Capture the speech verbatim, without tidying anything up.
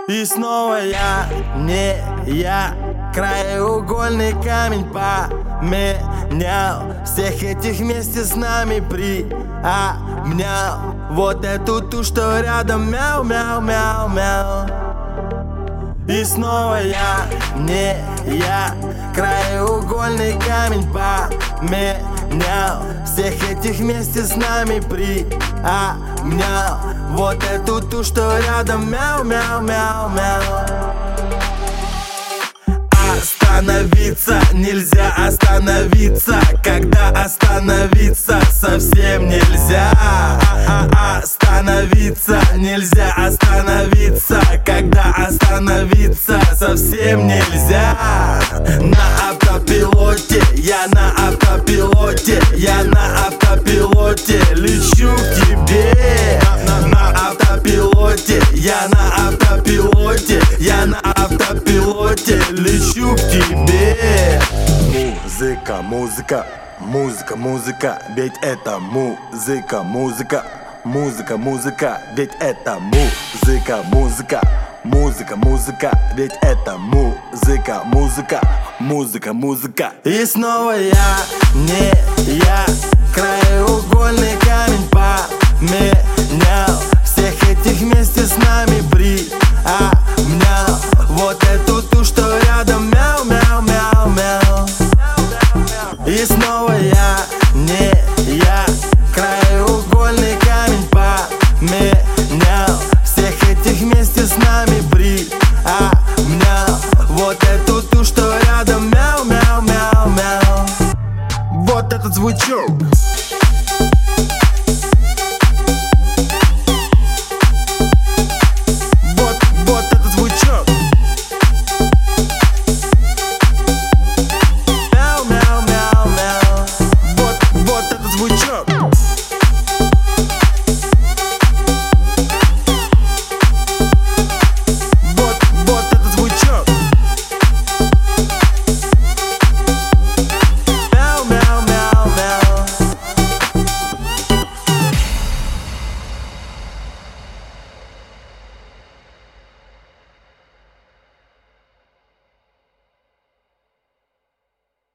И снова я, не я, краеугольный камень поменял. Всех этих вместе с нами приобнял. Вот эту ту, что рядом, мяу-мяу-мяу-мяу. И снова я, не я, краеугольный камень поменял. Всех этих вместе с нами приобнял. Вот эту ту, что рядом, мяу-мяу-мяу-мяу. Остановиться нельзя, остановиться, когда остановиться совсем нельзя. Остановиться нельзя, остановиться, когда остановиться совсем нельзя. На автопилоте, я на автопилоте, я на автопилоте лечу к тебе. На автопилоте, я на автопилоте, я на автопилоте лечу к тебе. Музыка, музыка, музыка, музыка, ведь это музыка, музыка, музыка, музыка, ведь это музыка, музыка, музыка, музыка, ведь это музыка, музыка, музыка, музыка. И снова я, не я, краеугольный камень поменял. Всех этих вместе с нами приобнял. Вот эту ту, что рядом, мяу-мяу-мяу-мяу. И снова я, не я, краеугольный камень поменял. Всех этих вместе с нами приобнял. Вот эту ту, что рядом, мяу-мяу-мяу-мяу. Вот этот звучок.